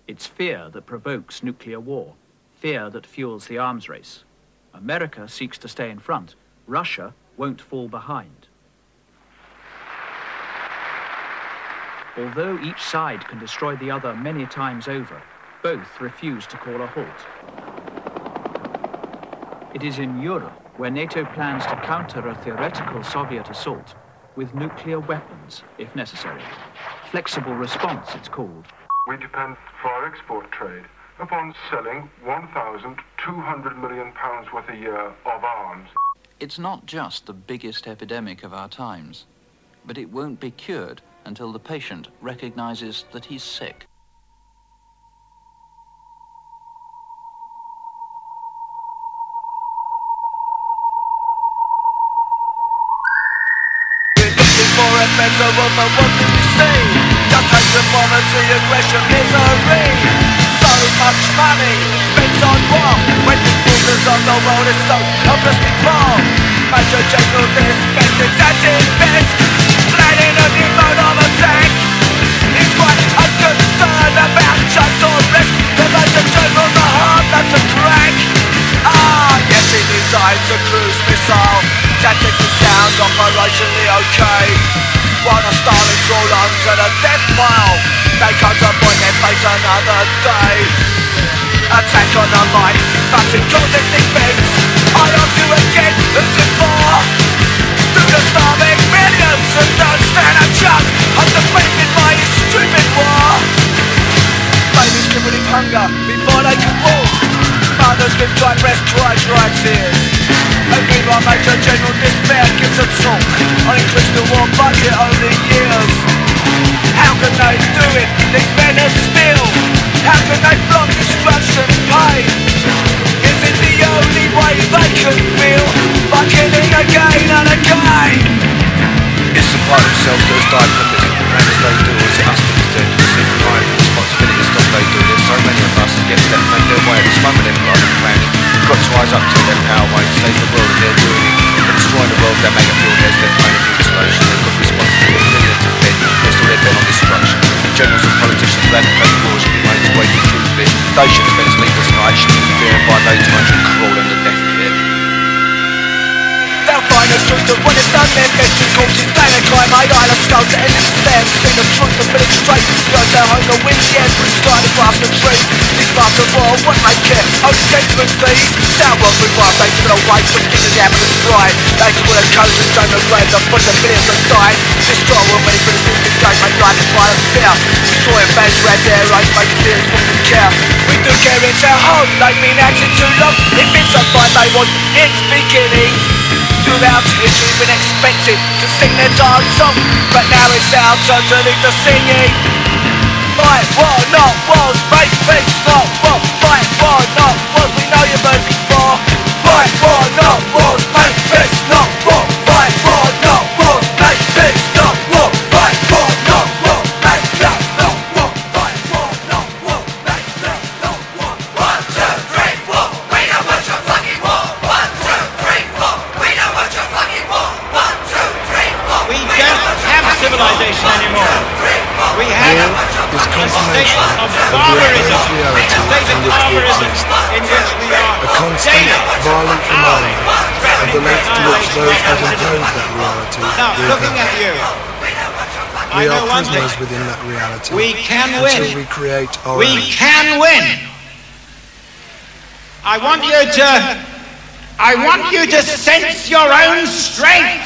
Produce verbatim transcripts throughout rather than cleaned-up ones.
It's fear that provokes nuclear war, fear that fuels the arms race. America seeks to stay in front. Russia won't fall behind. Although each side can destroy the other many times over, both refuse to call a halt. It is in Europe where NATO plans to counter a theoretical Soviet assault with nuclear weapons, if necessary. Flexible response, it's called. We depend for our export trade upon selling one thousand two hundred million pounds worth a year of arms. It's not just the biggest epidemic of our times, but it won't be cured until the patient recognizes that he's sick. For a better world, but what do we say? Just hatred, poverty, aggression, misery. So much money spent on war, when the borders of the world is so hopelessly poor. Major General disbanded at his best, planning a new mode of attack. He's quite unconcerned about chance or risk. The Major General's a heart that's a crack. Ah, yes, he designs a cruise missile, tactically sound, operationally okay. While the Stalin crawl onto the death pile, they contemplate their fate another day. Attack on the line, but in constant defense. I ask you again, who's it for? Do the starving millions who don't stand a chance, undefeated by his stupid war? Babies crippled with hunger before they can walk. Mothers with dry breasts, dry, dry tears. And meanwhile Major General Despair gives a talk on increase the war budget over the years. How can they do it? These men are still. How can they block destruction and pain? Is it the only way they can feel? By killing again and again? It's the part of themselves that has died from this, and as they do, it's us that is dead. It's in pride and responsibility to stop they do. There's so many of us, yet let them make their way at this moment in life and planning. We've got to rise up to their power way to save the world, and they're doing it. They're destroying the world, they make it feel there's their pain and mutilation. They've got responsibility, millions of dead, they're still their bent on destruction. Generals and politicians who advocate wars should be made to wait truthfully. They should spend sleepless nights, should be feared by those times and crawl in the death pit. They'll find the truth of what is done, their veteran corpses, they a crime, made island skulls to end in despair. Sing the truth of military straight, goes their home, the wind, the air, brings fire to grasp the tree. These parts of war, what they care, only sentiment thieves. Sound world with fire, they took it away from giving the applicant's pride. They took all the codes and don't grave, the bodies of millions that died. Destroy all many for the food game, make life and fire and fear. Destroying bands around their own, make fears what we care. We do care, it's our home, they've been acting too long. If it's a fight they want, it's beginning. Throughout history been expected to sing their dance song, but now it's our turn to lead the singing. Fight war, not wars, make peace, not war. Fight war, not wars, we know you're moving for. Fight war, not wars, make peace, not war. Fight war, not wars, make peace, not war. Fight war, not wars, make peace, not war. Fight war, not wars, make peace, not war. One, two, three, four, we don't want your fucking war. One, two, three, four, we don't want your fucking war. One, two, three, four, we don't have civilization anymore. We have a state of barbarism, a state of barbarism in which we are a constant, violent reminder of the length to which those that impose that reality now, looking at you, we I know are one prisoners thing. within that reality. We can until win. we create our We own. can win. I want you to, I want you to sense your own strength.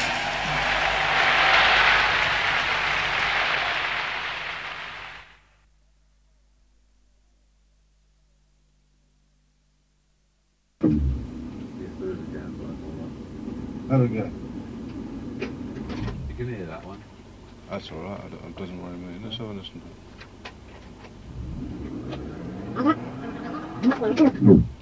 How do we go? You can hear that one. That's alright, it doesn't worry me. Let's have a listen to it.